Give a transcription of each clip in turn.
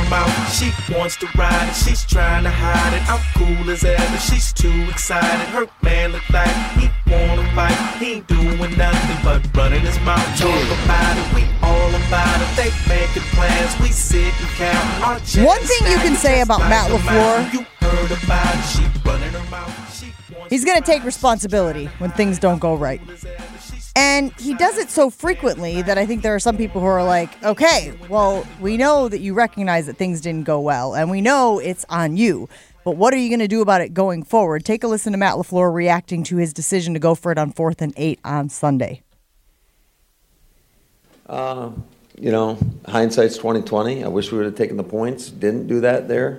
her mouth. She wants to ride it, she's trying to hide it. I'm cool as ever, she's too excited. Her man look like he wanna fight. He ain't doing nothing but running his mouth. Talk about it, we all about it. They making plans, we sit and count our checks. One thing you can say about Matt LaFleur, you heard about it, she running her mouth. he's going to take responsibility when things don't go right. And he does it so frequently that I think there are some people who are like, okay, well, we know that you recognize that things didn't go well, and we know it's on you. But what are you going to do about it going forward? Take a listen to Matt LaFleur reacting to his decision to go for it on 4th and 8 on Sunday. Hindsight's 20/20. I wish we would have taken the points. Didn't do that there.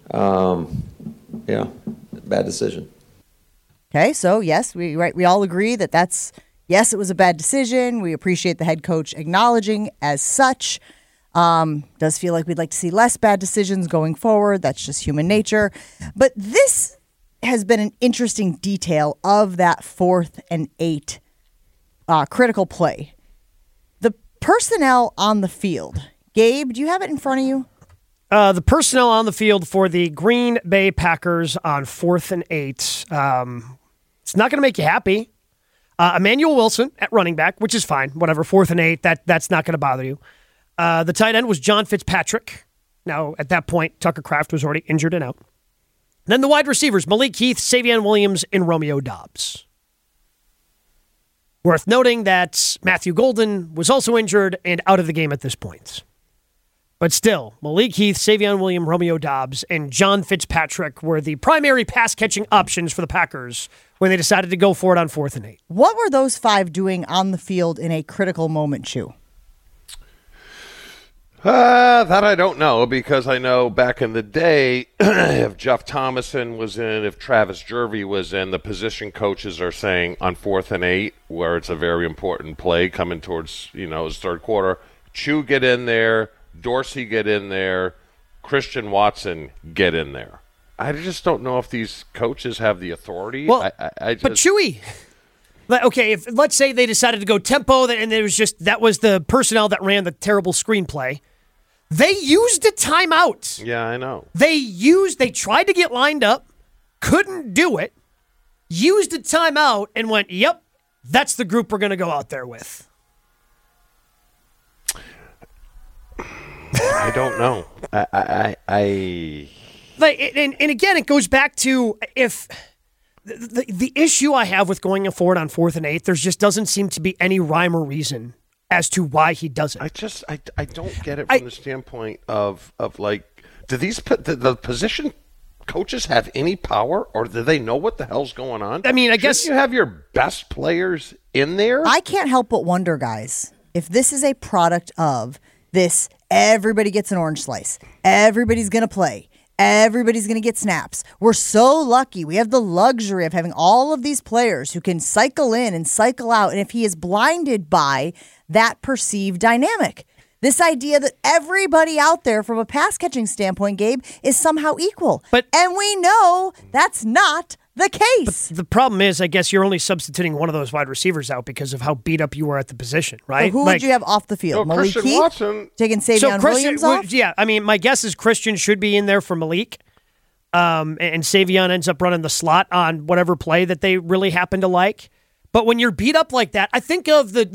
Bad decision. Okay, so yes, we all agree that yes, it was a bad decision. We appreciate the head coach acknowledging as such. Does feel like we'd like to see less bad decisions going forward. That's just human nature. But this has been an interesting detail of that 4th and 8 critical play. The personnel on the field. Gabe, do you have it in front of you? The personnel on the field for the Green Bay Packers on 4th and 8. It's not going to make you happy. Emmanuel Wilson at running back, which is fine. Whatever, 4th and 8, that's not going to bother you. The tight end was John Fitzpatrick. Now, at that point, Tucker Kraft was already injured and out. Then the wide receivers, Malik Heath, Savion Williams, and Romeo Doubs. Worth noting that Matthew Golden was also injured and out of the game at this point. But still, Malik Heath, Savion Williams, Romeo Doubs, and John Fitzpatrick were the primary pass-catching options for the Packers when they decided to go for it on 4th and 8. What were those 5 doing on the field in a critical moment, Chew? That I don't know, because I know back in the day, if Jeff Thomason was in, if Travis Jervey was in, the position coaches are saying on 4th and 8, where it's a very important play coming towards, his third quarter, Chew get in there, Dorsey get in there, Christian Watson get in there. I just don't know if these coaches have the authority. Well, but Chewy, okay, if let's say they decided to go tempo, and that was the personnel that ran the terrible screenplay. They used a timeout. Yeah, I know. They tried to get lined up, couldn't do it, used a timeout, and went, yep, that's the group we're going to go out there with. I don't know. And again, it goes back to if the issue I have with going forward on 4th and 8, there just doesn't seem to be any rhyme or reason as to why he does it. I don't get it from the standpoint of like, do the position coaches have any power, or do they know what the hell's going on? I mean, I guess you have your best players in there. I can't help but wonder, guys, if this is a product of this. Everybody gets an orange slice. Everybody's going to play. Everybody's going to get snaps. We're so lucky. We have the luxury of having all of these players who can cycle in and cycle out. And if he is blinded by that perceived dynamic, this idea that everybody out there from a pass catching standpoint, Gabe, is somehow equal. And we know that's not the case. But the problem is, I guess you're only substituting one of those wide receivers out because of how beat up you were at the position, right? So who would you have off the field? Malik Christian Heath? Watson. Taking Savion Williams off? Yeah, I mean, my guess is Christian should be in there for Malik. And Savion ends up running the slot on whatever play that they really happen to like. But when you're beat up like that, I think of the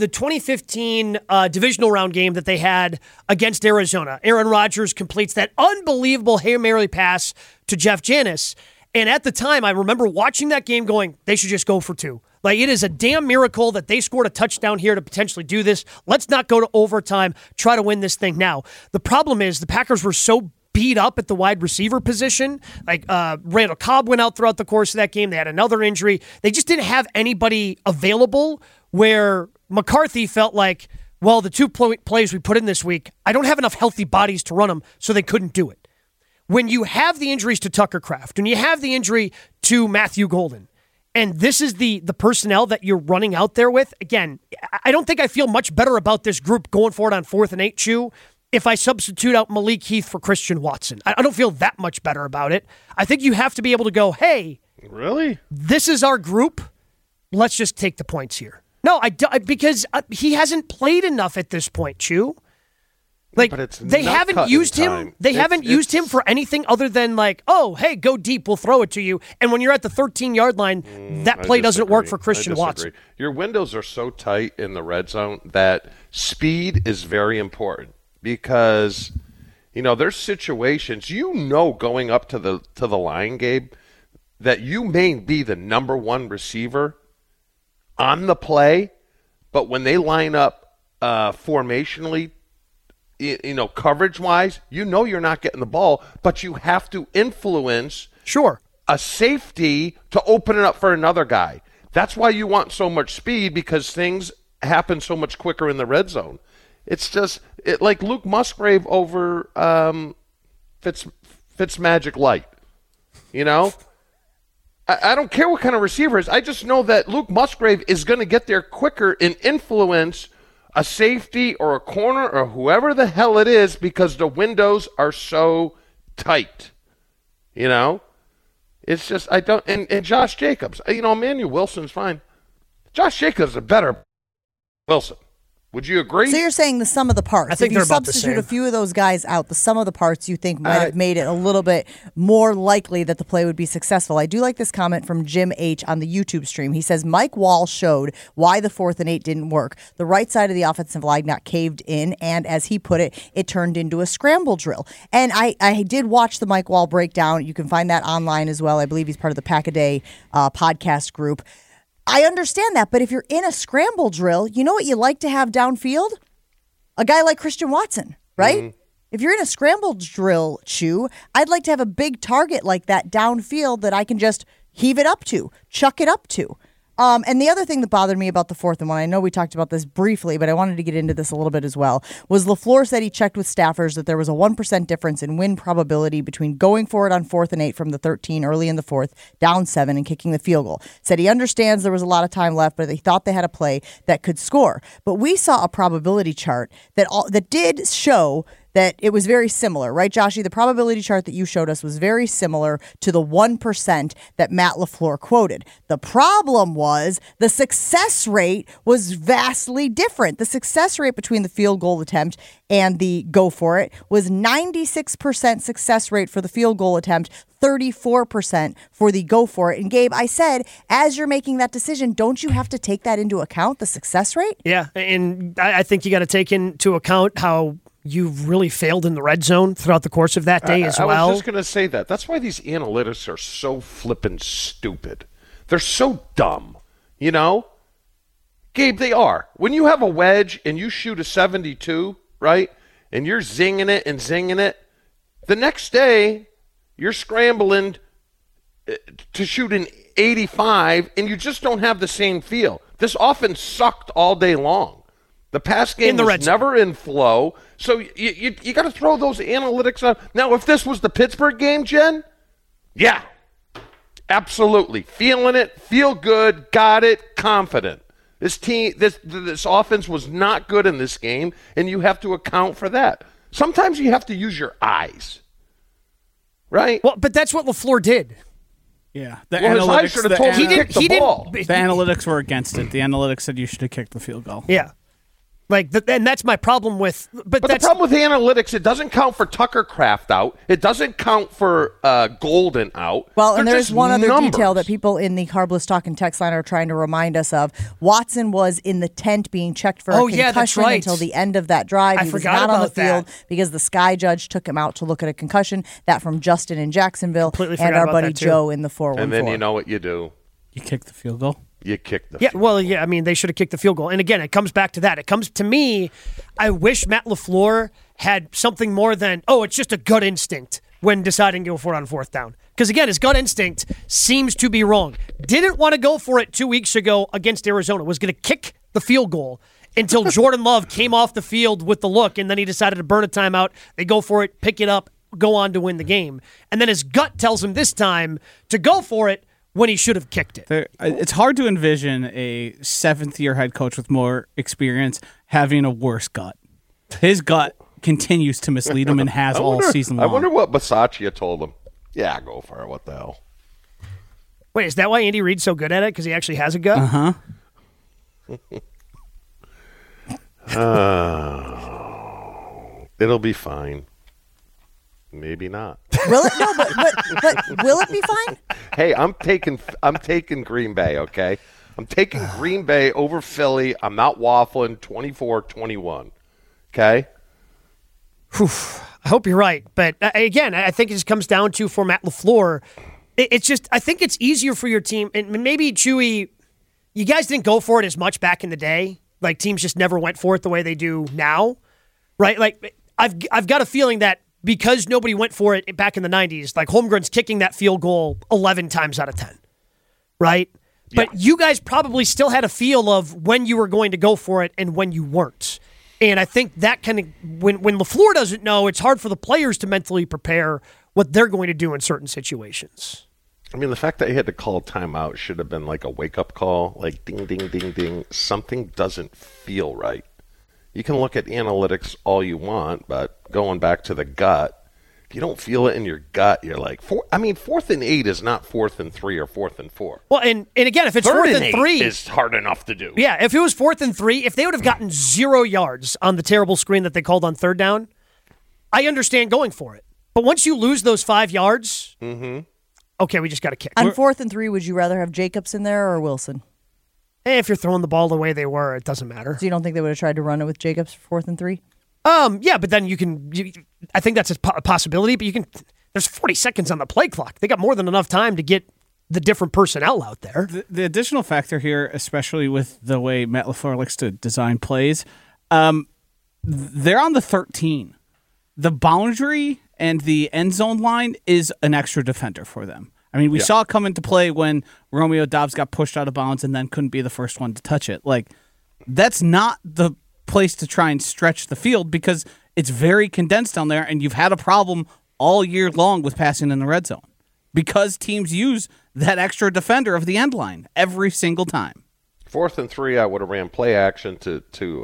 2015 divisional round game that they had against Arizona. Aaron Rodgers completes that unbelievable Hail Mary pass to Jeff Janis. And at the time, I remember watching that game going, they should just go for 2. Like, it is a damn miracle that they scored a touchdown here to potentially do this. Let's not go to overtime, try to win this thing now. The problem is the Packers were so beat up at the wide receiver position. Like, Randall Cobb went out throughout the course of that game. They had another injury. They just didn't have anybody available where McCarthy felt like, well, the 2 plays we put in this week, I don't have enough healthy bodies to run them, so they couldn't do it. When you have the injuries to Tucker Kraft, and you have the injury to Matthew Golden, and this is the personnel that you're running out there with, again, I don't think I feel much better about this group going forward on 4th and 8, Chew, if I substitute out Malik Heath for Christian Watson. I don't feel that much better about it. I think you have to be able to go, hey, really? This is our group. Let's just take the points here. No, because he hasn't played enough at this point, Chew. Like, but it's they not haven't cutting used him. time. They haven't used him for anything other than like, oh, hey, go deep, we'll throw it to you. And when you're at the 13-yard line, that play doesn't work for Christian Watson. Your windows are so tight in the red zone that speed is very important because, there's situations, going up to the line, Gabe, that you may be the number one receiver on the play, but when they line up formationally, coverage-wise, you're not getting the ball, but you have to influence a safety to open it up for another guy. That's why you want so much speed, because things happen so much quicker in the red zone. It's just like Luke Musgrave over Fitzmagic Light. I don't care what kind of receiver it is. I just know that Luke Musgrave is going to get there quicker and influence a safety or a corner or whoever the hell it is, because the windows are so tight. It's just, I don't, and Josh Jacobs, Emmanuel Wilson's fine. Josh Jacobs is a better Wilson. Would you agree? So you're saying the sum of the parts. I think if you they're about the substitute same. a few of those guys out, the sum of the parts you think might have made it a little bit more likely that the play would be successful. I do like this comment from Jim H. on the YouTube stream. He says, Mike Wall showed why the 4th and 8 didn't work. The right side of the offensive line got caved in, and as he put it, it turned into a scramble drill. And I did watch the Mike Wall breakdown. You can find that online as well. I believe he's part of the Pack-A-Day podcast group. I understand that, but if you're in a scramble drill, you know what you like to have downfield? A guy like Christian Watson, right? Mm-hmm. If you're in a scramble drill, Chew, I'd like to have a big target like that downfield that I can just heave it up to, chuck it up to. And the other thing that bothered me about the 4th and 1, I know we talked about this briefly, but I wanted to get into this a little bit as well, was LaFleur said he checked with staffers that there was a 1% difference in win probability between going for it on 4th and 8 from the 13 early in the 4th, down 7, and kicking the field goal. Said he understands there was a lot of time left, but he thought they had a play that could score. But we saw a probability chart that did show that it was very similar, right, Joshy? The probability chart that you showed us was very similar to the 1% that Matt LaFleur quoted. The problem was the success rate was vastly different. The success rate between the field goal attempt and the go for it was 96% success rate for the field goal attempt, 34% for the go for it. And Gabe, I said, as you're making that decision, don't you have to take that into account, the success rate? Yeah, and I think you got to take into account how you've really failed in the red zone throughout the course of that day as well. I was just going to say that. That's why these analytics are so flippin' stupid. They're so dumb, Gabe, they are. When you have a wedge and you shoot a 72, right, and you're zinging it, the next day you're scrambling to shoot an 85, and you just don't have the same feel. This offense sucked all day long. The pass game was never in flow, so you got to throw those analytics on. Now, if this was the Pittsburgh game, Jen, yeah, absolutely. Feeling it, feel good, got it, confident. This team, this offense was not good in this game, and you have to account for that. Sometimes you have to use your eyes, right? Well, but that's what LaFleur did. Yeah, his eyes should have told him to kick the ball. The analytics were against it. The analytics said you should have kicked the field goal. Yeah. And that's my problem with. But the problem with analytics, it doesn't count for Tucker Kraft out. It doesn't count for Golden out. Well, and there's one other detail that people in the Carbless Talk and text line are trying to remind us of. Watson was in the tent being checked for a concussion that's right. until the end of that drive. He was not on the field because the Sky Judge took him out to look at a concussion. That from Justin in Jacksonville and our buddy Joe in the 414. And then you know what you do. You kick the field goal. You kicked the field goal. Well, yeah, I mean, they should have kicked the field goal. And again, it comes back to that. It comes to me, I wish Matt LaFleur had something more than, it's just a gut instinct when deciding to go for it on 4th down. Because again, his gut instinct seems to be wrong. Didn't want to go for it 2 weeks ago against Arizona. Was going to kick the field goal until Jordan Love came off the field with the look, and then he decided to burn a timeout. They go for it, pick it up, go on to win the game. And then his gut tells him this time to go for it when he should have kicked it. It's hard to envision a 7th-year head coach with more experience having a worse gut. His gut continues to mislead him and has all season long. I wonder what Bisaccia told him. Yeah, go for it. What the hell? Wait, is that why Andy Reid's so good at it? Because he actually has a gut? Uh-huh. It'll be fine. Maybe not. Will it? No, but will it be fine? Hey, I'm taking Green Bay, okay? I'm taking Green Bay over Philly. I'm not waffling 24-21. Okay? I hope you're right. But again, I think it just comes down to for Matt LaFleur. It's just, I think it's easier for your team. And maybe, Chewy, you guys didn't go for it as much back in the day. Like, teams just never went for it the way they do now. Right? Like, I've got a feeling that because nobody went for it back in the 90s, like Holmgren's kicking that field goal 11 times out of 10. Right? Yeah. But you guys probably still had a feel of when you were going to go for it and when you weren't. And I think that kind of, when LaFleur doesn't know, it's hard for the players to mentally prepare what they're going to do in certain situations. I mean, the fact that he had to call a timeout should have been like a wake-up call, like ding, ding, ding, ding. Something doesn't feel right. You can look at analytics all you want, but going back to the gut, if you don't feel it in your gut, you're like, 4th and 8 is not 4th and 3 or 4th and 4. Well, and again, if it's 4th and 3, is hard enough to do. Yeah, if it was 4th and 3, if they would have gotten 0 yards on the terrible screen that they called on third down, I understand going for it. But once you lose those 5 yards, okay, we just got to kick. On 4th and 3, would you rather have Jacobs in there or Wilson? Hey, if you're throwing the ball the way they were, it doesn't matter. So you don't think they would have tried to run it with Jacobs for 4th and 3? Yeah, but then I think that's a possibility, but there's 40 seconds on the play clock. They got more than enough time to get the different personnel out there. The additional factor here, especially with the way Matt LaFleur likes to design plays, they're on the 13. The boundary and the end zone line is an extra defender for them. I mean, we saw it come into play when Romeo Doubs got pushed out of bounds and then couldn't be the first one to touch it. Like, that's not the place to try and stretch the field because it's very condensed down there, and you've had a problem all year long with passing in the red zone because teams use that extra defender of the end line every single time. 4th and 3, I would have ran play action to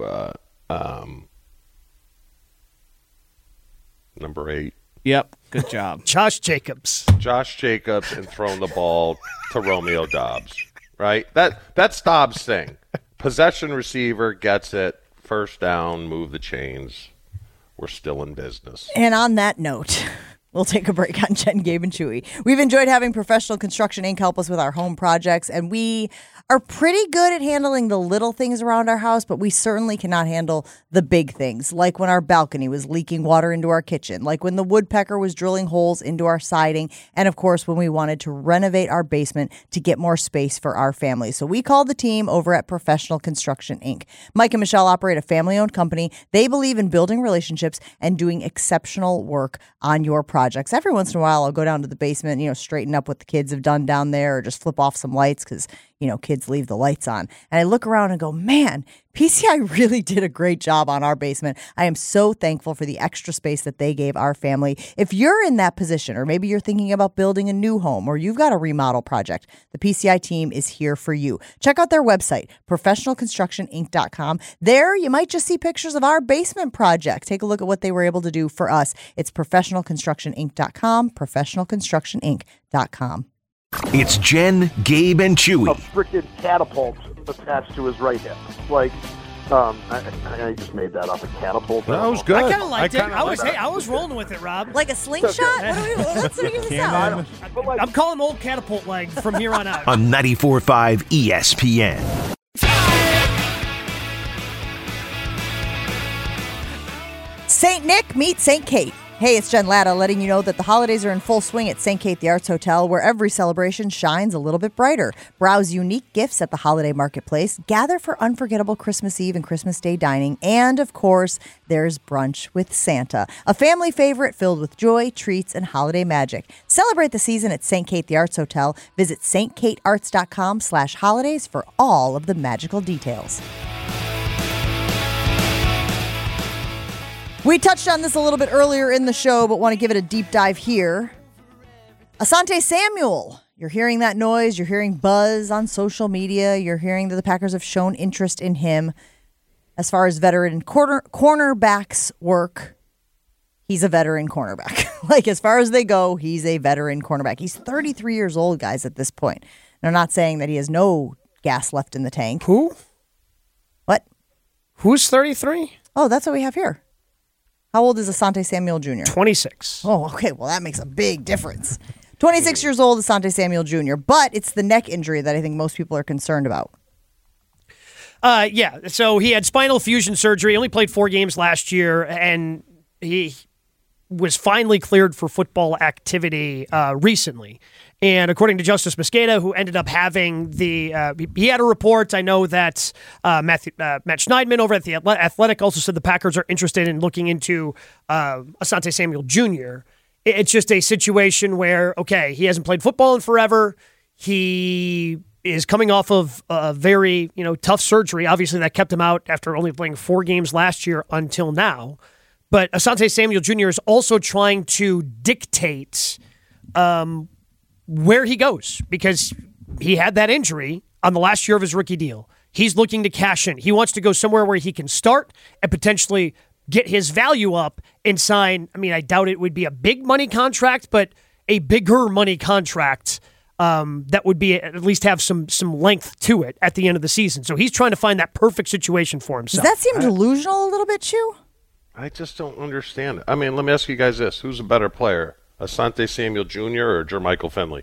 number 8. Yep, good job. Josh Jacobs and thrown the ball to Romeo Doubs. Right? That's Dobbs' thing. Possession receiver gets it, first down, move the chains. We're still in business. And on that note, we'll take a break on Jen, Gabe, and Chewy. We've enjoyed having Professional Construction Inc. help us with our home projects, and we are pretty good at handling the little things around our house, but we certainly cannot handle the big things, like when our balcony was leaking water into our kitchen, like when the woodpecker was drilling holes into our siding, and of course, when we wanted to renovate our basement to get more space for our family. So we called the team over at Professional Construction Inc. Mike and Michelle operate a family-owned company. They believe in building relationships and doing exceptional work on your projects. Every once in a while, I'll go down to the basement, straighten up what the kids have done down there, or just flip off some lights because kids leave the lights on. And I look around and go, man, PCI really did a great job on our basement. I am so thankful for the extra space that they gave our family. If you're in that position, or maybe you're thinking about building a new home, or you've got a remodel project, the PCI team is here for you. Check out their website, professionalconstructioninc.com. There, you might just see pictures of our basement project. Take a look at what they were able to do for us. It's professionalconstructioninc.com, professionalconstructioninc.com. It's Jen, Gabe, and Chewy. A freaking catapult attached to his right hip. Like, I just made that up. A catapult. That was good. I kind of liked it. I was rolling with it, Rob. Like a slingshot? Let's figure this out. I'm calling him Old Catapult Leg from here on out. On 94.5 ESPN. St. Nick meets St. Kate. Hey, it's Jen Latta letting you know that the holidays are in full swing at St. Kate the Arts Hotel, where every celebration shines a little bit brighter. Browse unique gifts at the holiday marketplace, gather for unforgettable Christmas Eve and Christmas Day dining, and, of course, there's Brunch with Santa, a family favorite filled with joy, treats, and holiday magic. Celebrate the season at St. Kate the Arts Hotel. Visit stkatearts.com/holidays for all of the magical details. We touched on this a little bit earlier in the show, but want to give it a deep dive here. Asante Samuel. You're hearing that noise. You're hearing buzz on social media. You're hearing that the Packers have shown interest in him. As far as veteran cornerbacks work, he's a veteran cornerback. Like, as far as they go, he's a veteran cornerback. He's 33 years old, guys, at this point. They're not saying that he has no gas left in the tank. Who? What? Who's 33? Oh, that's what we have here. How old is Asante Samuel Jr.? 26. Oh, okay. Well, that makes a big difference. 26 years old, Asante Samuel Jr., but it's the neck injury that I think most people are concerned about. Yeah, so he had spinal fusion surgery, only played 4 games last year, and he was finally cleared for football activity recently. And according to Justice Mosqueda, who ended up having he had a report. I know that Matt Schneidman over at the Athletic also said the Packers are interested in looking into Asante Samuel Jr. It's just a situation where, okay, he hasn't played football in forever. He is coming off of a very tough surgery. Obviously, that kept him out after only playing 4 games last year until now. But Asante Samuel Jr. is also trying to dictate where he goes because he had that injury on the last year of his rookie deal. He's looking to cash in. He wants to go somewhere where he can start and potentially get his value up and sign. I mean, I doubt it would be a big money contract, but a bigger money contract that would be at least have some length to it at the end of the season. So he's trying to find that perfect situation for himself. Does that seem delusional a little bit, Chew? I just don't understand it. I mean, let me ask you guys this. Who's a better player, Asante Samuel Jr. or Jermichael Finley?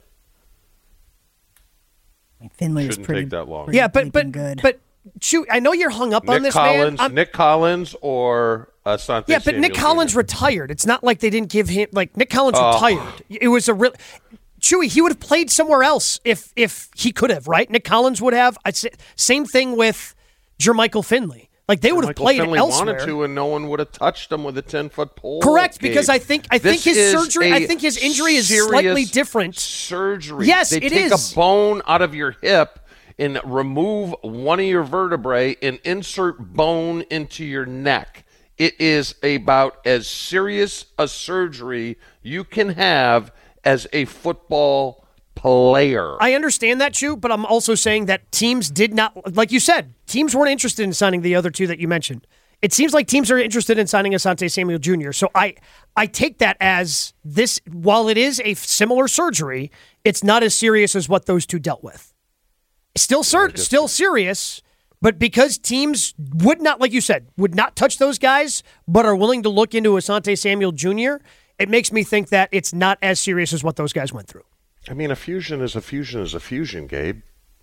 Finley was Shouldn't pretty take that long. pretty Yeah, but good. Chew, I know you're hung up on this, Collins, man. Nick Collins or Asante Yeah, but Samuel Nick Collins Jr.? retired. It's not like they didn't give him Nick Collins retired. It was a real Chewy. He would have played somewhere else if he could have, right? Nick Collins would have. I'd say same thing with Jermichael Finley. Like they would have played Finley elsewhere. wanted to, and no one would have touched him with a 10-foot pole. Correct, Gabe. because I think This his is surgery. a I think his injury is slightly serious different. Surgery. Yes, they it take is. a bone out of your hip and remove one of your vertebrae and insert bone into your neck. It is about as serious a surgery you can have as a football player. I understand that, Chew, but I'm also saying that teams did not, like you said, teams weren't interested in signing the other two that you mentioned. It seems like teams are interested in signing Asante Samuel Jr. So I take that as this, while it is a similar surgery, it's not as serious as what those two dealt with. Still serious, but because teams would not, like you said, would not touch those guys, but are willing to look into Asante Samuel Jr., it makes me think that it's not as serious as what those guys went through. I mean, a fusion is a fusion is a fusion, Gabe.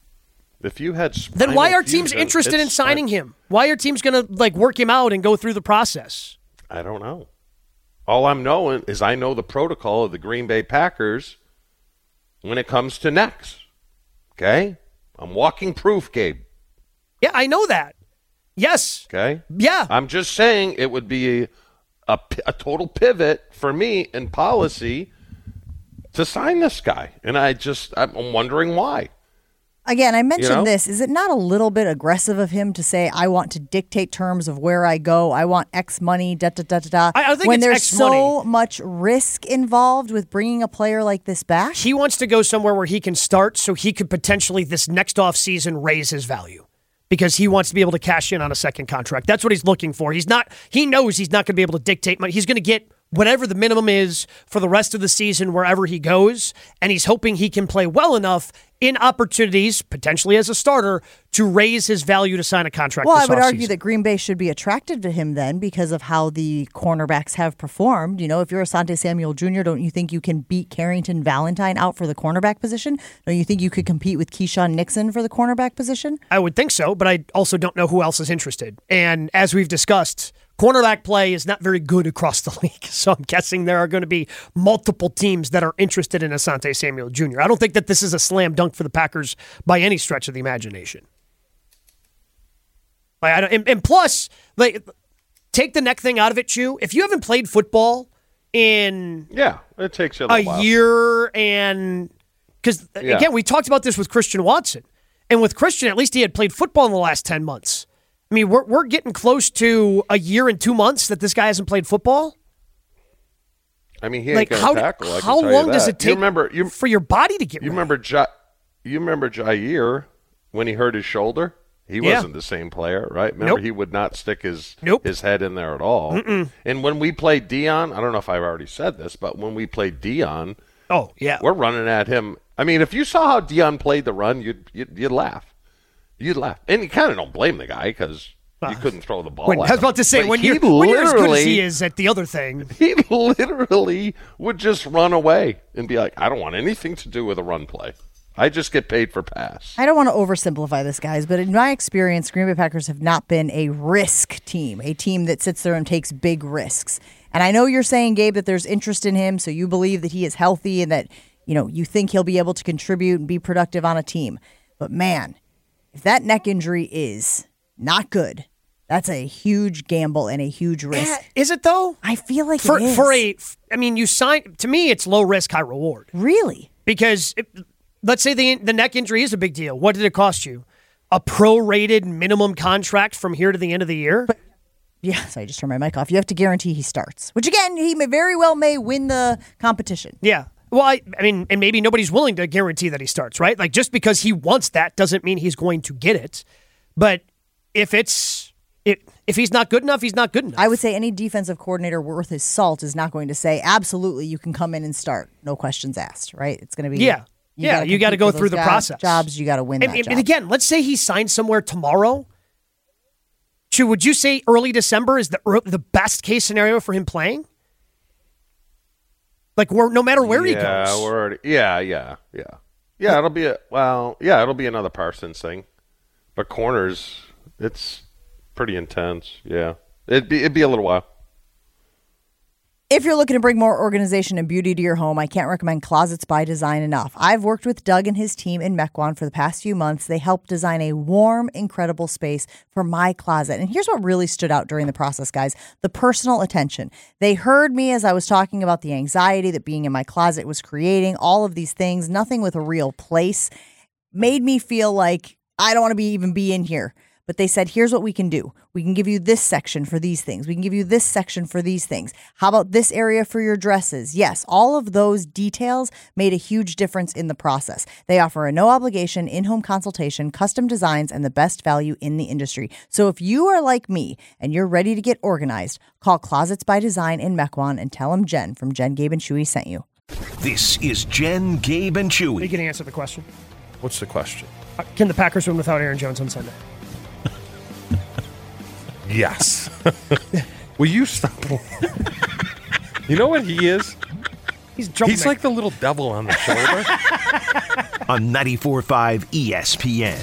If you had then why spinal are teams fusion, interested in it's signing him? Why are teams going to work him out and go through the process? I don't know. All I'm knowing is I know the protocol of the Green Bay Packers when it comes to necks. Okay? I'm walking proof, Gabe. Yeah, I know that. Yes. Okay? Yeah. I'm just saying it would be a total pivot for me in policy to sign this guy. And I'm wondering why. Again, I mentioned You know? this. Is it not a little bit aggressive of him to say, I want to dictate terms of where I go? I want X money, da-da-da-da-da. I think when it's there's X so money. much risk involved with bringing a player like this back? He wants to go somewhere where he can start so he could potentially this next offseason raise his value because he wants to be able to cash in on a second contract. That's what he's looking for. He knows he's not going to be able to dictate money. He's going to get whatever the minimum is for the rest of the season wherever he goes, and he's hoping he can play well enough in opportunities, potentially as a starter, to raise his value to sign a contract Well, this I would argue offseason. that Green Bay should be attracted to him then because of how the cornerbacks have performed. You know, if you're Asante Samuel Jr., don't you think you can beat Carrington Valentine out for the cornerback position? Don't you think you could compete with Keyshawn Nixon for the cornerback position? I would think so, but I also don't know who else is interested. And as we've discussed, cornerback play is not very good across the league. So I'm guessing there are going to be multiple teams that are interested in Asante Samuel Jr. I don't think that this is a slam dunk for the Packers by any stretch of the imagination. And plus, take the neck thing out of it, Chew. If you haven't played football in it takes you a a little while. year, and because again, we talked about this with Christian Watson, and with Christian, at least he had played football in the last 10 months. I mean, we're getting close to a year and 2 months that this guy hasn't played football. I mean, he ain't going to tackle. I can how tell you long does that. it take for your body to get You ready? remember Jair when he hurt his shoulder? He wasn't the same player, right? Remember, he would not stick his head in there at all. Mm-mm. And when we played Dion, I don't know if I've already said this, but when we played Dion, we're running at him. I mean, if you saw how Dion played the run, you'd laugh. You'd laugh. And you kind of don't blame the guy because You couldn't throw the ball. I was about to say, But when he you're as good as he literally- is at the other thing. He literally would just run away and be like, I don't want anything to do with a run play. I just get paid for pass. I don't want to oversimplify this, guys, but in my experience, Green Bay Packers have not been a risk team, a team that sits there and takes big risks. And I know you're saying, Gabe, that there's interest in him, so you believe that he is healthy and that, you think he'll be able to contribute and be productive on a team. But man, if that neck injury is not good, that's a huge gamble and a huge risk. Is it though? I feel like For it is. you sign, to me, it's low risk, high reward. Really? Because let's say the neck injury is a big deal. What did it cost you? A prorated minimum contract from here to the end of the year? Yes, I just turned my mic off. You have to guarantee he starts, which again, he very well may win the competition. Yeah. Well, I mean, and maybe nobody's willing to guarantee that he starts, right? Like, just because he wants that doesn't mean he's going to get it. But if he's not good enough, he's not good enough. I would say any defensive coordinator worth his salt is not going to say, absolutely, you can come in and start. No questions asked, right? It's going to be... Yeah. You got to go through the process. Jobs, you got to win that job. And again, let's say he signs somewhere tomorrow. Would you say early December is the best case scenario for him playing? Like, no matter where he goes. We're already, yeah. It'll be another Parsons thing. But corners, it's pretty intense. Yeah, it'd be a little while. If you're looking to bring more organization and beauty to your home, I can't recommend Closets by Design enough. I've worked with Doug and his team in Mequon for the past few months. They helped design a warm, incredible space for my closet. And here's what really stood out during the process, guys, the personal attention. They heard me as I was talking about the anxiety that being in my closet was creating, all of these things, nothing with a real place, made me feel like I don't want to even be in here. But they said, here's what we can do. We can give you this section for these things. We can give you this section for these things. How about this area for your dresses? Yes, all of those details made a huge difference in the process. They offer a no-obligation in-home consultation, custom designs, and the best value in the industry. So if you are like me and you're ready to get organized, call Closets by Design in Mequon and tell them Jen from Jen, Gabe, and Chewy sent you. This is Jen, Gabe, and You Chewy. can answer the question. What's the question? Can the Packers win without Aaron Jones on Sunday? Yes. Will you stop? You know what he is? He's like the little devil on the shoulder. On 94.5 ESPN.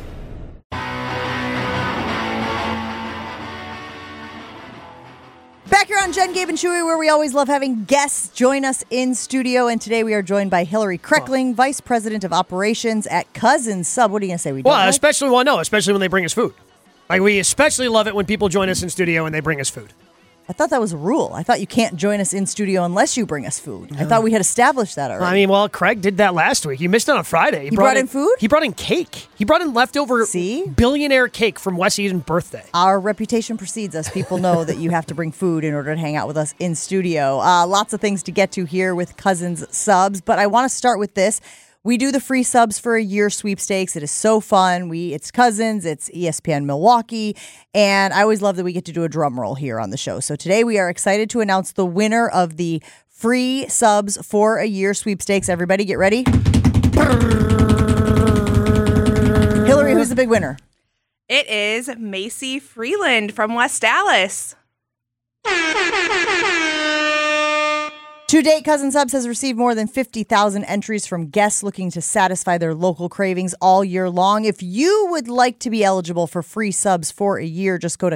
Back here on Jen, Gabe, and Chewy, where we always love having guests join us in studio. And today we are joined by Hillary Kreckling, Vice President of Operations at Cousins Sub. What are you going to say? Especially when they bring us food. Like, we especially love it when people join us in studio and they bring us food. I thought that was a rule. I thought you can't join us in studio unless you bring us food. I thought we had established that already. I mean, well, Craig did that last week. You missed it on Friday. He brought in food? He brought in cake. He brought in leftover billionaire cake from Wes Eden's birthday. Our reputation precedes us. People know that you have to bring food in order to hang out with us in studio. Lots of things to get to here with Cousins Subs, but I want to start with this. We do the free subs for a year sweepstakes. It is so fun. It's Cousins, it's ESPN Milwaukee, and I always love that we get to do a drum roll here on the show. So today we are excited to announce the winner of the free subs for a year sweepstakes. Everybody get ready. Hillary, who's the big winner? It is Macy Freeland from West Dallas. To date, Cousins Subs has received more than 50,000 entries from guests looking to satisfy their local cravings all year long. If you would like to be eligible for free subs for a year, just go to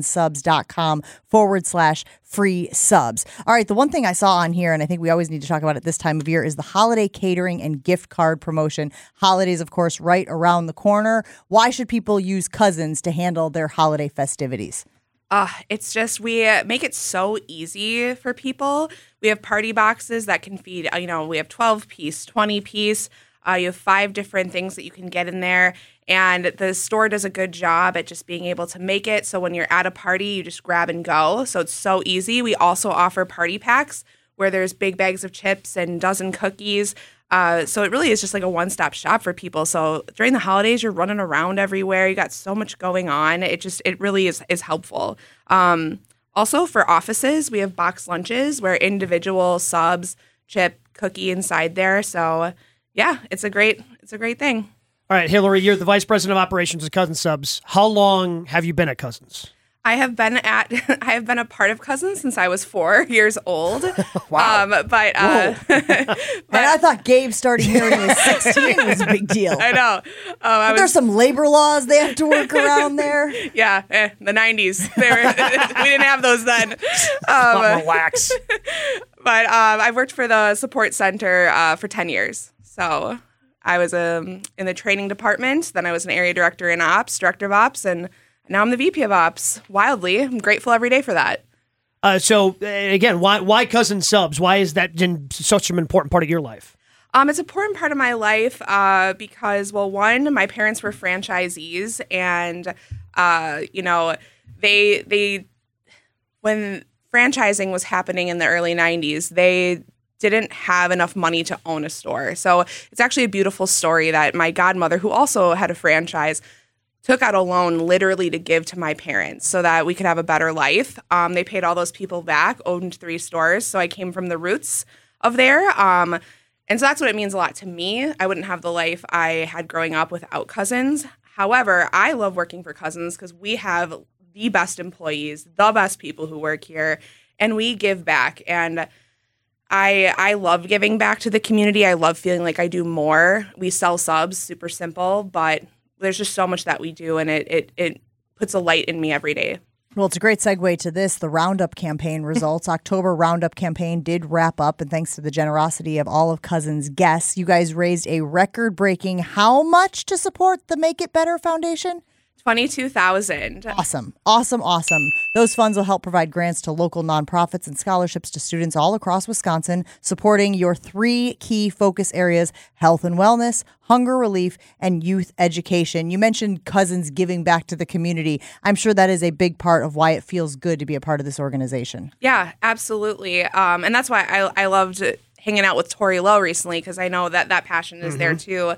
cousinsubs.com/free subs. All right, the one thing I saw on here, and I think we always need to talk about it this time of year, is the holiday catering and gift card promotion. Holidays, of course, right around the corner. Why should people use Cousins to handle their holiday festivities? It's just, we make it so easy for people. We have party boxes that can feed, we have 12-piece, 20-piece. You have 5 different things that you can get in there. And the store does a good job at just being able to make it. So when you're at a party, you just grab and go. So it's so easy. We also offer party packs where there's big bags of chips and dozen cookies. So it really is just like a one-stop shop for people. So during the holidays, you're running around everywhere. You got so much going on. It really is helpful. Also for offices, we have box lunches where individual subs, chip, cookie inside there. So yeah, it's a great thing. All right, Hillary, you're the Vice President of Operations at Cousins Subs. How long have you been at Cousins? I have been a part of Cousins since I was 4 years old. Wow. But and I thought Gabe starting here when he was 16 was a big deal. I know. There's some labor laws they have to work around there. Yeah, the 90s. We didn't have those then. Relax. But I've worked for the support center for 10 years. So I was in the training department. Then I was an area director in ops, director of ops, and now I'm the VP of Ops. Wildly. I'm grateful every day for that. So again, why Cousins Subs? Why is that such an important part of your life? It's an important part of my life because, well, one, my parents were franchisees, and they when franchising was happening in the early 90s, they didn't have enough money to own a store. So it's actually a beautiful story that my godmother, who also had a franchise, took out a loan literally to give to my parents so that we could have a better life. They paid all those people back, owned 3 stores. So I came from the roots of there. And so that's what it means a lot to me. I wouldn't have the life I had growing up without Cousins. However, I love working for Cousins because we have the best employees, the best people who work here, and we give back. And I love giving back to the community. I love feeling like I do more. We sell subs, super simple, but there's just so much that we do, and it puts a light in me every day. Well, it's a great segue to this. The Roundup campaign results. October Roundup campaign did wrap up, and thanks to the generosity of all of Cousins' guests, you guys raised a record-breaking how much to support the Make It Better Foundation? $22,000. Awesome. Those funds will help provide grants to local nonprofits and scholarships to students all across Wisconsin, supporting your 3 key focus areas: health and wellness, hunger relief, and youth education. You mentioned Cousins giving back to the community. I'm sure that is a big part of why it feels good to be a part of this organization. Yeah, absolutely. And that's why I loved hanging out with Tori Lowe recently, because I know that passion is there too.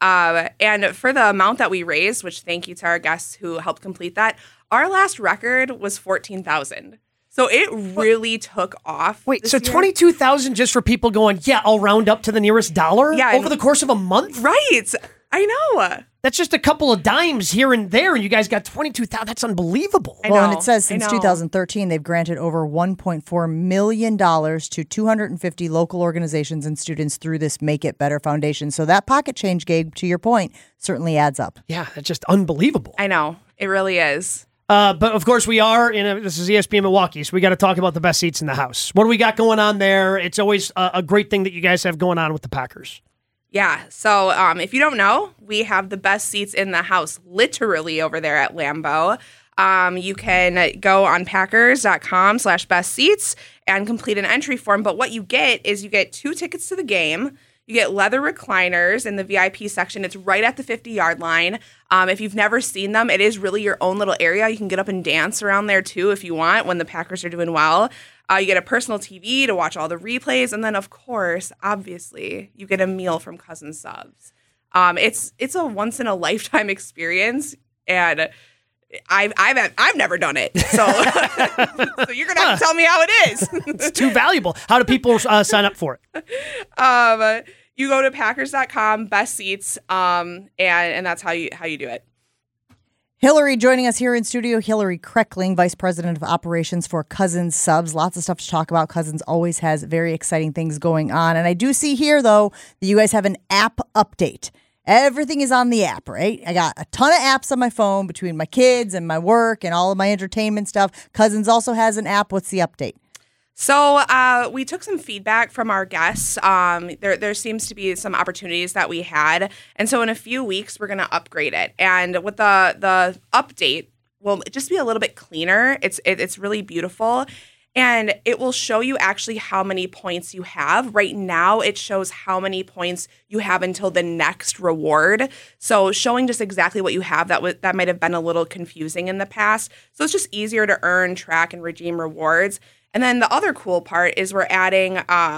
And for the amount that we raised, which thank you to our guests who helped complete that, our last record was $14,000. So it really took off. Wait, so $22,000 just for people going, yeah, I'll round up to the nearest dollar over the course of a month? Right. I know. That's just a couple of dimes here and there, and you guys got $22,000. That's unbelievable. And it says since 2013, they've granted over $1.4 million to 250 local organizations and students through this Make It Better Foundation. So that pocket change, Gabe, to your point, certainly adds up. Yeah, that's just unbelievable. I know. It really is. But of course, we are this is ESPN Milwaukee, so we got to talk about the best seats in the house. What do we got going on there? It's always a great thing that you guys have going on with the Packers. Yeah. So if you don't know, we have the best seats in the house, literally over there at Lambeau. You can go on packers.com/best seats and complete an entry form. But what you get is you get 2 tickets to the game. You get leather recliners in the VIP section. It's right at the 50-yard line. If you've never seen them, it is really your own little area. You can get up and dance around there, too, if you want, when the Packers are doing well. You get a personal TV to watch all the replays. And then, of course, obviously, you get a meal from Cousins Subs. It's a once-in-a-lifetime experience, and I've never done it. So, so you're going to have to tell me how it is. It's too valuable. How do people sign up for it? You go to packers.com, best seats, and that's how you do it. Hillary joining us here in studio. Hillary Kreckling, Vice President of Operations for Cousins Subs. Lots of stuff to talk about. Cousins always has very exciting things going on. And I do see here, though, that you guys have an app update. Everything is on the app, right? I got a ton of apps on my phone between my kids and my work and all of my entertainment stuff. Cousins also has an app. What's the update? So we took some feedback from our guests. There seems to be some opportunities that we had. And so in a few weeks, we're going to upgrade it. And with the update, will just be a little bit cleaner. It's really beautiful. And it will show you actually how many points you have. Right now, it shows how many points you have until the next reward. So showing just exactly what you have, that might have been a little confusing in the past. So it's just easier to earn, track, and redeem rewards. And then the other cool part is we're adding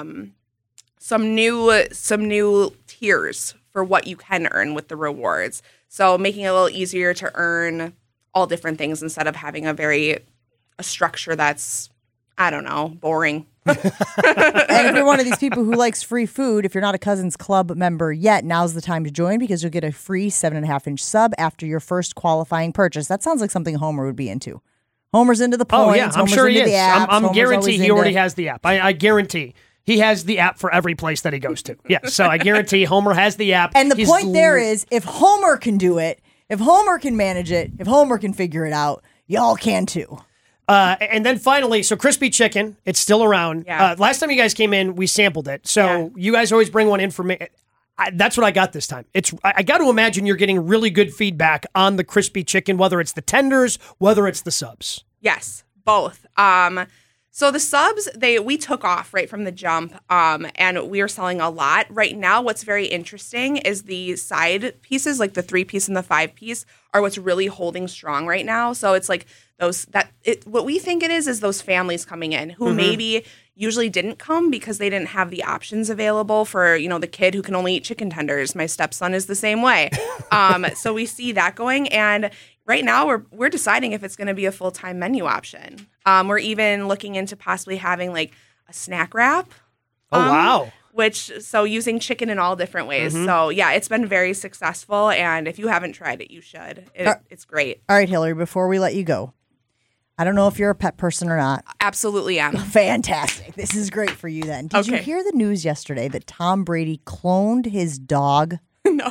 some new tiers for what you can earn with the rewards. So making it a little easier to earn all different things instead of having a structure that's, I don't know, boring. And if you're one of these people who likes free food, if you're not a Cousins Club member yet, now's the time to join because you'll get a free 7.5-inch sub after your first qualifying purchase. That sounds like something Homer would be into. Homer's into the points. Oh, yeah, I'm Homer's sure he into is. the apps. I'm Homer's guarantee always he into- already has the app. I guarantee he has the app for every place that he goes to. Yes, so I guarantee Homer has the app. And the He's point there is, if Homer can do it, if Homer can manage it, if Homer can figure it out, y'all can too. And then finally, so crispy chicken, it's still around. Yeah. Last time you guys came in, we sampled it. So you guys always bring one in for me. That's what I got this time. I got to imagine you're getting really good feedback on the crispy chicken, whether it's the tenders, whether it's the subs. Yes, both. So the subs, we took off right from the jump, and we are selling a lot. Right now, what's very interesting is the side pieces, like the 3-piece and the 5-piece, are what's really holding strong right now. So it's like what we think it is those families coming in who maybe usually didn't come because they didn't have the options available for, the kid who can only eat chicken tenders. My stepson is the same way. So we see that going, and right now we're deciding if it's going to be a full-time menu option. We're even looking into possibly having like a snack wrap. Oh, wow. So using chicken in all different ways. So yeah, it's been very successful, and if you haven't tried it, you should. It's great. All right, Hillary, before we let you go, I don't know if you're a pet person or not. Absolutely am. Fantastic. This is great for you then. Did you hear the news yesterday that Tom Brady cloned his dog? No.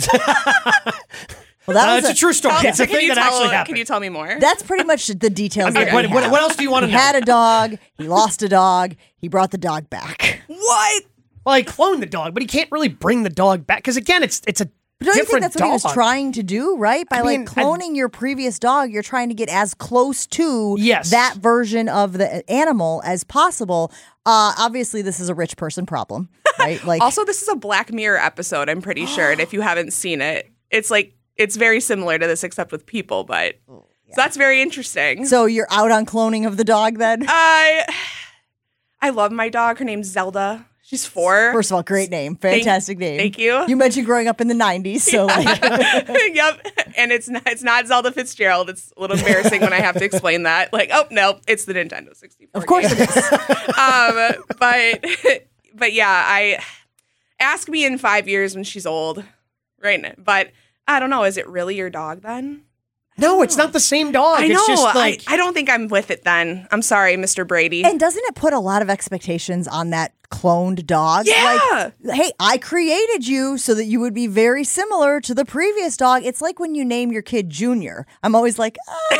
Well, that was it's a true story. It's a thing that actually happened. Can you tell me more? That's pretty much the details. What else do you want to know? He had a dog. He lost a dog. He brought the dog back. What? Well, he cloned the dog, but he can't really bring the dog back because again, it's a But don't you think different that's what dog. he was trying to do, right? By cloning your previous dog, you're trying to get as close to that version of the animal as possible. Obviously, this is a rich person problem, right? Also, this is a Black Mirror episode, I'm pretty sure. And if you haven't seen it, it's very similar to this, except with people. But so that's very interesting. So you're out on cloning of the dog then? I love my dog. Her name's Zelda. She's 4. First of all, great name. Fantastic name. Thank you. You mentioned growing up in the 90s, so Yep. And it's not Zelda Fitzgerald. It's a little embarrassing when I have to explain that. Oh, no, it's the Nintendo 64. Of course it is. But yeah, ask me in 5 years when she's old. Right. But I don't know. Is it really your dog then? No, it's not the same dog. I know. It's just I don't think I'm with it then. I'm sorry, Mr. Brady. And doesn't it put a lot of expectations on that cloned dog? Yeah. Hey, I created you so that you would be very similar to the previous dog. It's like when you name your kid Junior. I'm always like,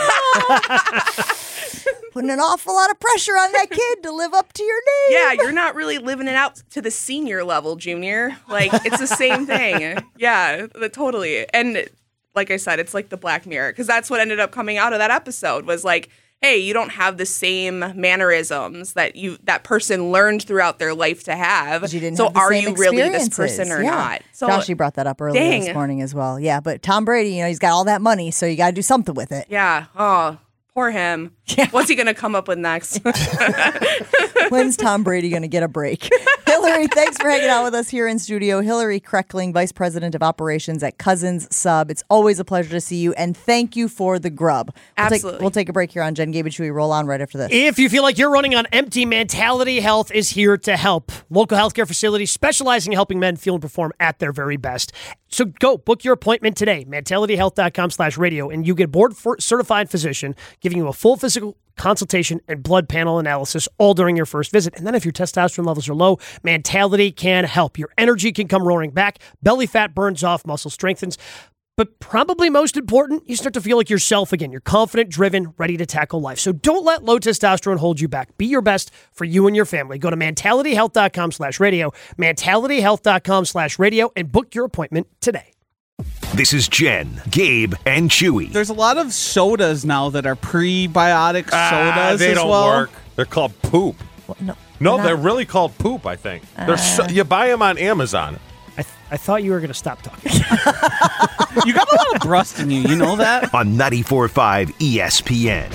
putting an awful lot of pressure on that kid to live up to your name. Yeah, you're not really living it out to the senior level, Junior. It's the same thing. Yeah, totally. And like I said, it's like the Black Mirror, because that's what ended up coming out of that episode was hey, you don't have the same mannerisms that person learned throughout their life to have. So are you really this person or not? So Josh, you brought that up earlier this morning as well. Yeah, but Tom Brady, he's got all that money, so you got to do something with it. Yeah. Oh, poor him. Yeah. What's he going to come up with next? When's Tom Brady going to get a break? Hillary, thanks for hanging out with us here in studio. Hillary Kreckling, Vice President of Operations at Cousins Sub. It's always a pleasure to see you, and thank you for the grub. Absolutely. We'll take a break here on Jen Gabe and Chewy. Roll on right after this. If you feel like you're running on empty, Mentality Health is here to help. Local healthcare facilities specializing in helping men feel and perform at their very best. So go book your appointment today, mentalityhealth.com/radio, and you get board-certified physician giving you a full physical consultation and blood panel analysis all during your first visit. And then if your testosterone levels are low, Mentality can help. Your energy can come roaring back, belly fat burns off, muscle strengthens. But probably most important, you start to feel like yourself again. You're confident, driven, ready to tackle life. So don't let low testosterone hold you back. Be your best for you and your family. Go to mentalityhealth.com/radio, mentalityhealth.com/radio, and book your appointment today. This is Jen, Gabe, and Chewy. There's a lot of sodas now that are prebiotic sodas They as don't well. work. They're called poop. No, they're really called poop, I think. You buy them on Amazon. I thought you were going to stop talking. You got a lot of rust in you. You know that? On 94.5 ESPN.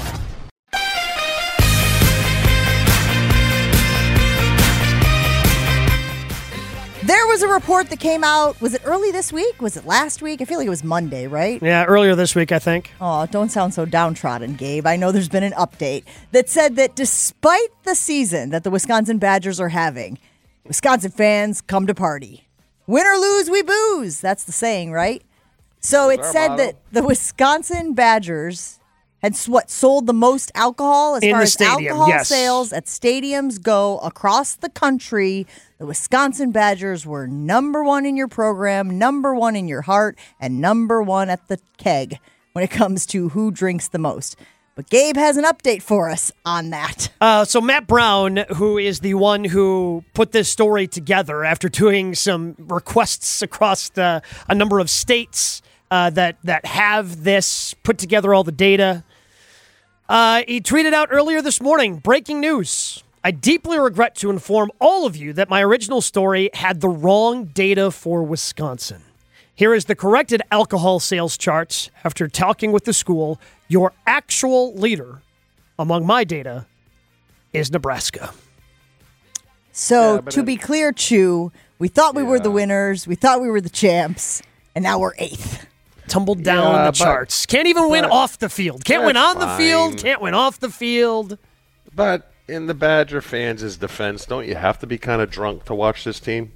There was a report that came out. Was it early this week? Was it last week? I feel like it was Monday, right? Yeah, earlier this week, I think. Oh, don't sound so downtrodden, Gabe. I know there's been an update that said that despite the season that the Wisconsin Badgers are having, Wisconsin fans come to party. Win or lose, we booze. That's the saying, right? So it said that the Wisconsin Badgers had sold the most alcohol as far as alcohol sales at stadiums go across the country. The Wisconsin Badgers were number one in your program, number one in your heart, and number one at the keg when it comes to who drinks the most. But Gabe has an update for us on that. So Matt Brown, who is the one who put this story together after doing some requests across a number of states that have this, put together all the data. He tweeted out earlier this morning, breaking news. I deeply regret to inform all of you that my original story had the wrong data for Wisconsin. Here is the corrected alcohol sales charts after talking with the school. Your actual leader among my data is Nebraska. So to be clear, Chew, we thought we were the winners. We thought we were the champs. And now we're 8th. Tumbled down the charts. Can't even win off the field. Can't win on the field. Can't win off the field. But in the Badger fans' defense, don't you have to be kind of drunk to watch this team?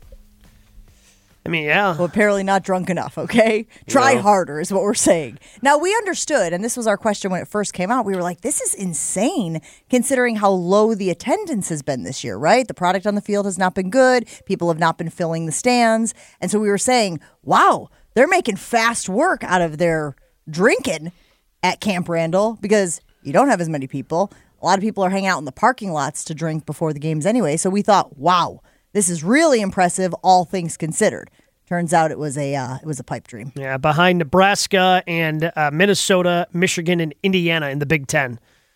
I mean, yeah. Well, apparently not drunk enough, okay? Try harder is what we're saying. Now, we understood, and this was our question when it first came out. We were like, this is insane considering how low the attendance has been this year, right? The product on the field has not been good. People have not been filling the stands. And so we were saying, wow, they're making fast work out of their drinking at Camp Randall because you don't have as many people. A lot of people are hanging out in the parking lots to drink before the games anyway. So we thought, wow, this is really impressive, all things considered. Turns out it was a pipe dream. Yeah, behind Nebraska and Minnesota, Michigan, and Indiana in the Big Ten.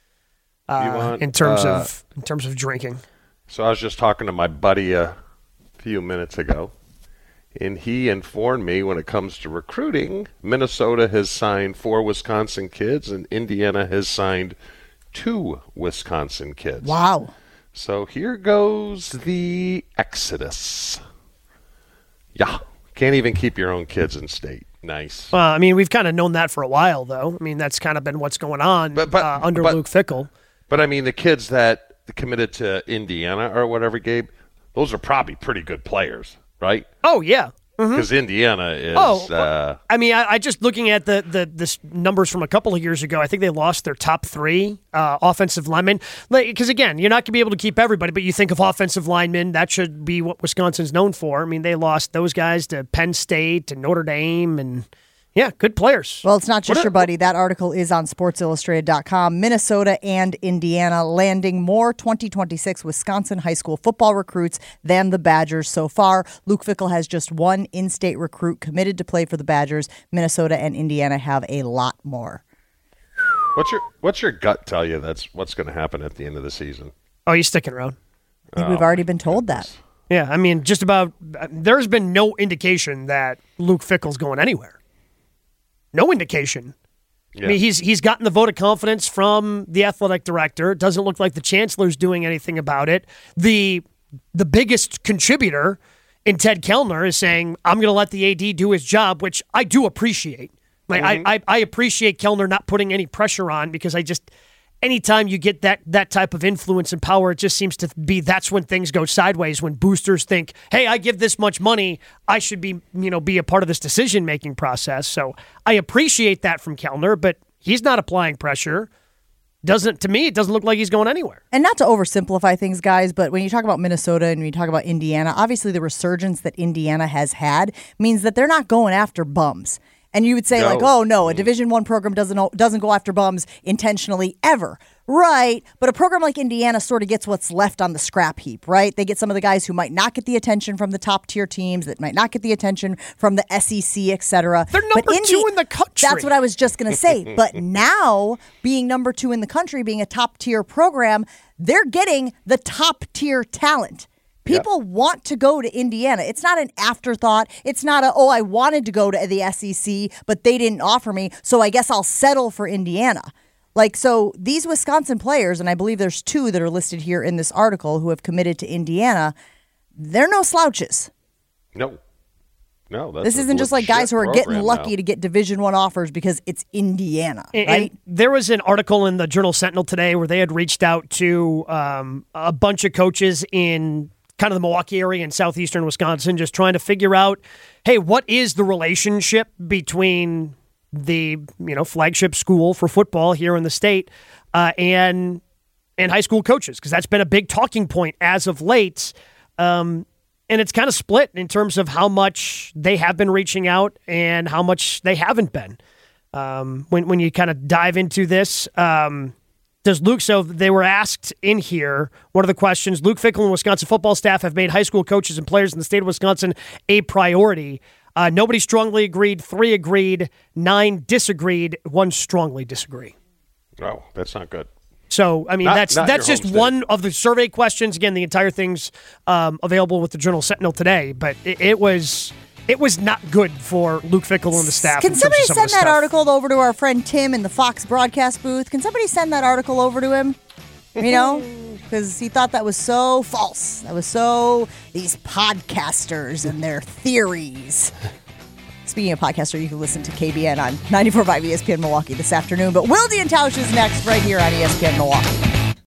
In terms of drinking. So I was just talking to my buddy a few minutes ago, and he informed me when it comes to recruiting, Minnesota has signed 4 Wisconsin kids, and Indiana has signed 2 Wisconsin kids. Wow. So here goes the exodus. Yeah. Can't even keep your own kids in state. Nice. Well, I mean, we've kind of known that for a while, though. I mean, that's kind of been what's going on under Luke Fickell. But, I mean, the kids that committed to Indiana or whatever, Gabe, those are probably pretty good players, right? Oh, yeah. Because Indiana is. I mean, I just looking at the numbers from a couple of years ago. I think they lost their top 3 offensive linemen. Because again, you're not going to be able to keep everybody, but you think of offensive linemen, that should be what Wisconsin's known for. I mean, they lost those guys to Penn State, to Notre Dame, and yeah, good players. Well, it's not just your buddy. That article is on SportsIllustrated.com. Minnesota and Indiana landing more 2026 Wisconsin high school football recruits than the Badgers so far. Luke Fickell has just 1 in-state recruit committed to play for the Badgers. Minnesota and Indiana have a lot more. What's your gut tell you that's what's going to happen at the end of the season? Oh, he's sticking around. I think we've already been told that. Yeah, I mean, just about. There's been no indication that Luke Fickell's going anywhere. No indication. Yeah. I mean, he's gotten the vote of confidence from the athletic director. It doesn't look like the chancellor's doing anything about it. The biggest contributor in Ted Kellner is saying, I'm going to let the AD do his job, which I do appreciate. Like I appreciate Kellner not putting any pressure on because anytime you get that type of influence and power, it just seems to be that's when things go sideways, when boosters think, hey, I give this much money, I should be a part of this decision-making process. So I appreciate that from Kellner, but he's not applying pressure. To me, it doesn't look like he's going anywhere. And not to oversimplify things, guys, but when you talk about Minnesota and when you talk about Indiana, obviously the resurgence that Indiana has had means that they're not going after bums. And you would say, a Division I program doesn't go after bums intentionally ever. Right, but a program like Indiana sort of gets what's left on the scrap heap, right? They get some of the guys who might not get the attention from the top-tier teams, that might not get the attention from the SEC, et cetera. They're number 2 in the country. That's what I was just going to say. But now, being number 2 in the country, being a top-tier program, they're getting the top-tier talent. People want to go to Indiana. It's not an afterthought. It's not I wanted to go to the SEC, but they didn't offer me, so I guess I'll settle for Indiana. So these Wisconsin players, and I believe there's 2 that are listed here in this article who have committed to Indiana, they're no slouches. No, that's this isn't just like guys who are getting lucky now to get Division I offers because it's Indiana, right? And there was an article in the Journal Sentinel today where they had reached out to a bunch of coaches in kind of the Milwaukee area in southeastern Wisconsin, just trying to figure out, hey, what is the relationship between the flagship school for football here in the state and high school coaches? Because that's been a big talking point as of late. And it's kind of split in terms of how much they have been reaching out and how much they haven't been. When you kind of dive into this, does Luke, so they were asked in here, one of the questions, Luke Fickell and Wisconsin football staff have made high school coaches and players in the state of Wisconsin a priority. Nobody strongly agreed, 3 agreed, 9 disagreed, 1 strongly disagree. Oh, that's not good. So, I mean, Not that's just one of the survey questions. Again, the entire thing's available with the Journal Sentinel today, but it was not good for Luke Fickell and the staff. Can somebody send that article over to our friend Tim in the Fox broadcast booth? Can somebody send that article over to him? Because he thought that was so false. That was so these podcasters and their theories. Speaking of podcaster, you can listen to KBN on 94.5 ESPN Milwaukee this afternoon. But Wilde and Tausch is next right here on ESPN Milwaukee.